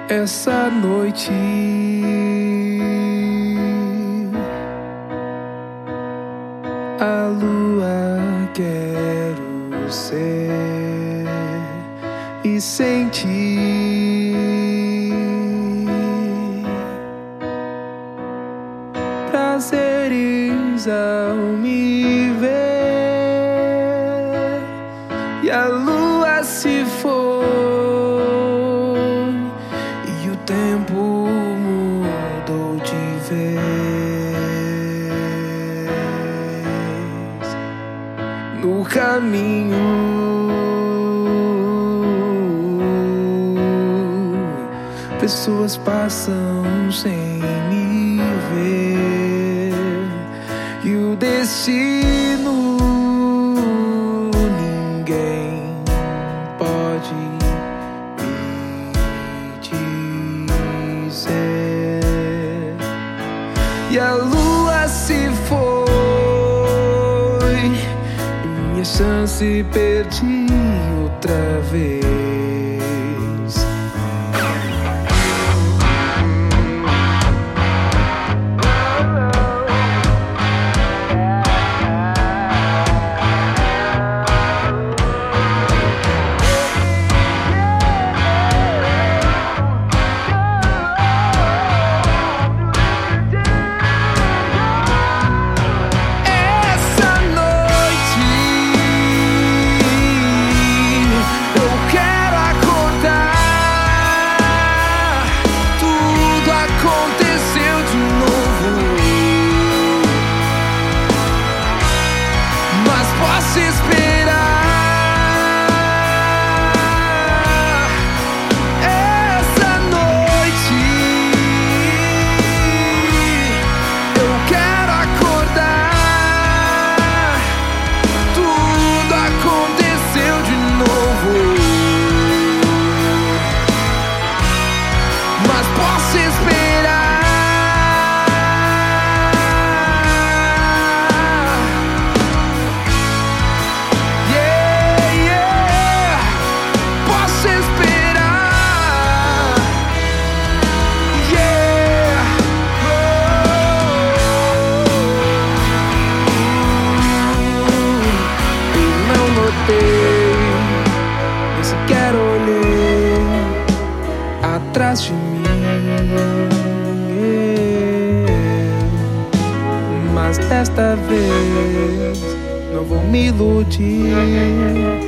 essa noite. A lua quero ser e sentir prazeres ao me ver. E a lua se foi e o tempo mudou de vez. No caminho pessoas passam sem me ver, e o destino ninguém pode me dizer. E a lua se foi e minha chance perdi outra vez. Posso esperar essa noite. Eu quero acordar. Tudo aconteceu de novo, mas posso esperar. Nem sequer olhei atrás de mim, mas desta vez não vou me iludir.